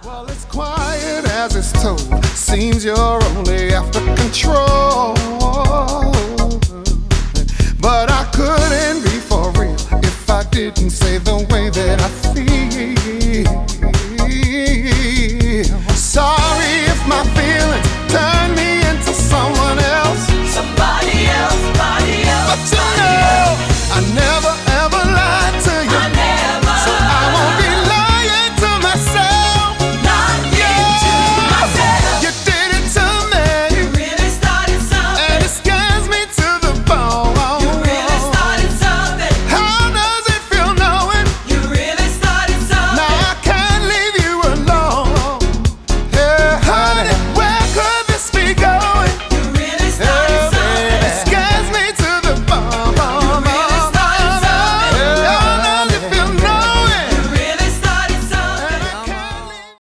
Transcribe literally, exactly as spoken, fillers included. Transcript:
Well, it's quiet as it's told. Seems you're only after control. But I couldn't be for real if I didn't say the way that I feel.